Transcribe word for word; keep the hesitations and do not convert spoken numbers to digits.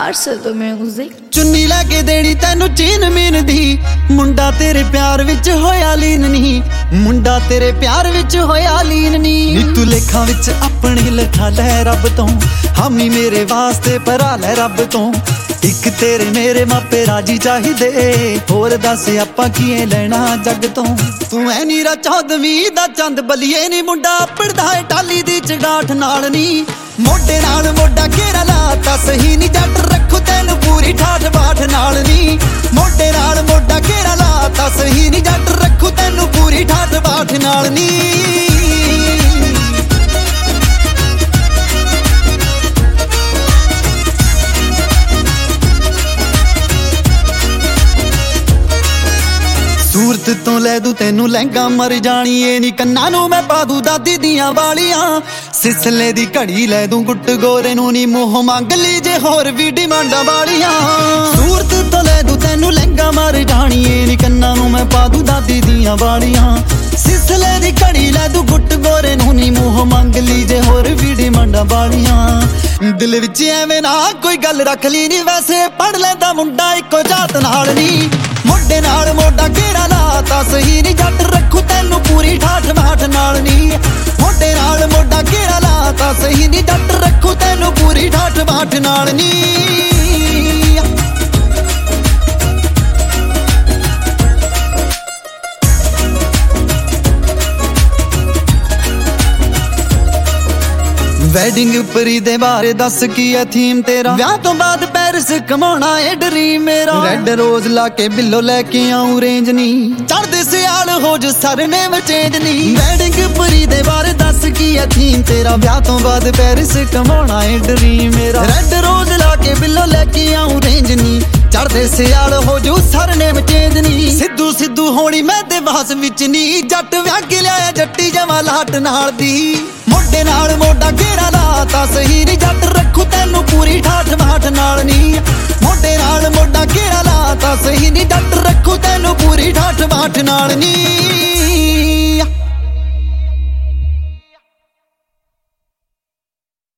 Marcelo Music। ਚੁੰਨੀ ਲੈ ਕੇ ਦੇਣੀ ਤੈਨੂੰ ਚੀਨ ਮੀਨ ਦੀ, ਮੁੰਡਾ ਤੇਰੇ ਪਿਆਰ ਵਿੱਚ ਹੋਇਆ ਲੀਨ ਨਹੀਂ, ਮੁੰਡਾ ਤੇਰੇ ਪਿਆਰ ਵਿੱਚ ਹੋਇਆ ਲੀਨ ਨਹੀਂ। ਨੀ ਤੂੰ ਲੇਖਾਂ ਵਿੱਚ ਆਪਣੇ ਲਿਖਾ ਲੈ ਰੱਬ ਤੋਂ, ਹਾਮੀ ਮੇਰੇ ਵਾਸਤੇ ਭਰਾ ਲੈ ਰੱਬ ਤੋਂ। ਇੱਕ ਤੇਰੇ ਮੇਰੇ ਮਾਪੇ ਰਾਜੀ ਚਾਹੀਦੇ, ਹੋਰ ਦੱਸ ਆਪਾਂ ਕੀਏ ਲੈਣਾ ਜੱਗ ਤੋਂ। ਤੂੰ ਐ ਨੀਰਾ ਚੌਦਵੀਂ ਦਾ ਚੰਦ ਬਲੀਏ ਨੀ, ਮੁੰਡਾ ਪੜਦਾ ਏ ਟਾਲੀ ਦੀ ਚਗਾਠ ਨਾਲ ਨੀ। ਮੋਢੇ ਨਾਲ ਮੋਢਾ ਘੇਰਾ ਲਾਤਾ ਸਹੀ ਨੀ, ਜੱਟ ਰੱਖੂ ਤੈਨੂੰ ਪੂਰੀ ਠਾਠ ਬਾਠ ਨਾਲ ਨੀ। ਮੋਢੇ ਨਾਲ ਮੋਢਾ ਘੇਰਾ ਲਾਤਾ ਸਹੀ ਨੀ, ਜੱਟ ਰੱਖੂ ਤੈਨੂੰ ਪੂਰੀ ਠਾਠ ਬਾਠ ਨਾਲ ਨੀ। ਸੂਰਤ ਤੋਂ ਲੈ ਦੂ ਤੈਨੂੰ ਲਹਿੰਗਾ ਮਰ ਜਾਣੀ ਏ ਨੀ, ਕੰਨਾਂ ਨੂੰ ਮੈਂ ਪਾ ਦੂ ਦਾਦੀ ਦੀਆਂ ਵਾਲੀਆਂ। ਸਿਸਲੇ ਦੀ ਘੜੀ ਲੈ ਦੂੰ ਗੁੱਟ ਗੋਰੇ ਨੂੰ ਨੀ, ਮੂੰਹ ਮੰਗ ਲਈ ਜੇ ਹੋਰ ਵੀ ਡਿਮਾਂਡਾਂ ਵਾਲੀਆਂ। ਸੂਰਤ ਤੋਂ ਲੈ ਦੂ ਤੈਨੂੰ ਲਹਿੰਗਾ ਮਰ ਜਾਣੀ ਏ ਨੀ, ਕੰਨਾਂ ਨੂੰ ਮੈਂ ਪਾ ਦੂ ਦਾਦੀ ਦੀਆਂ ਵਾਲੀਆਂ। ਸਿਸਲੇ ਦੀ ਘੜੀ ਲੈ ਦੂ ਗੁੱਟ ਗੋਰੇ ਨੂੰ ਨੀ, ਮੂੰਹ ਮੰਗ ਲਈ ਜੇ ਹੋਰ ਵੀ ਡਿਮਾਂਡਾਂ ਵਾਲੀਆਂ। ਦਿਲ ਵਿੱਚ ਐਵੇਂ ਨਾ ਕੋਈ ਗੱਲ ਰੱਖ ਲਈ ਨੀ, ਵੈਸੇ ਪੜ ਲੈਂਦਾ ਮੁੰਡਾ ਇੱਕੋ ਜਾਤ ਨਾਲ ਨੀ। ਮੋਢੇ ਨਾਲ ਮੋਢਾ ਘੇਰਾ ਲਾਤਾ ਸਹੀ ਨੀ, ਜੱਟ ਰੱਖੂ ਤੈਨੂੰ ਪੂਰੀ ਠਾਠ ਬਾਠ ਨਾਲ ਨੀ। ਮੋਢੇ ਨਾਲ ਮੋਢਾ ਘੇਰਾ ਲਾਤਾ ਸਹੀ ਨੀ, ਜੱਟ ਰੱਖੂ ਤੈਨੂੰ ਪੂਰੀ ਠਾਠ ਬਾਠ ਨਾਲ ਨੀ। ਵੈਡਿੰਗ ਪਰੀ ਦੇ ਬਾਰੇ ਦੱਸ ਕੀ ਐ ਥੀਮ ਤੇਰਾ, ਵਿਆਹ ਤੋਂ ਬਾਅਦ ਪੈਰਿਸ ਕਮਾਉਣਾ ਏ ਡਰੀਮ ਮੇਰਾ। ਰੈੱਡ ਰੋਜ਼ ਲਾ ਕੇ ਬਿੱਲੋ ਲੈ ਕੇ ਆਉਂ ਰੇਂਜ ਨੀ, ਚੜਦੇ ਸਿਆਲ ਹੋ ਜੋ ਸਰਨੇਮ ਚੇਂਜ ਨੀ। ਵੈਡਿੰਗ ਪਰੀ ਦੇ ਬਾਰੇ ਦੱਸ ਕੀ ਐ ਥੀਮ ਤੇਰਾ, ਵਿਆਹ ਤੋਂ ਬਾਅਦ ਪੈਰਿਸ ਕਮਾਉਣਾ ਏ ਡਰੀਮ ਮੇਰਾ। ਰੈੱਡ ਰੋਜ਼ ਲਾ ਕੇ ਬਿੱਲੋ ਲੈ ਕੇ ਆਉਂ ਰੇਂਜ ਨੀ, ਚੜਦੇ ਸਿਆਲ ਹੋ ਜੋ ਸਰਨੇਮ ਚੇਂਜ ਨੀ। ਸਿੱਧੂ ਸਿੱਧੂ ਹੋਣੀ ਮੈਂ ਤੇ ਵਾਸ ਵਿੱਚ ਨੀ, ਜੱਟ ਵਿਆਹ ਕੇ ਲਿਆਇਆ ਜੱਟੀ ਜਮਾ ਲਾਟ ਨਾਲ ਦੀ। ਮੋਢੇ ਨਾਲ ਮੋਢਾ ਘੇਰਾ ਲਾਤਾ ਸਹੀ ਨੀ, ਜੱਟ ਰੱਖੂ ਤੈਨੂੰ ਪੂਰੀ ਠਾਠ ਬਾਠ ਨਾਲ ਨੀ। ਮੋਢੇ ਨਾਲ ਮੋਢਾ ਘੇਰਾ ਲਾਤਾ ਸਹੀ ਨੀ, ਜੱਟ ਰੱਖੂ ਤੈਨੂੰ ਪੂਰੀ ਠਾਠ ਬਾਠ ਨਾਲ ਨੀ।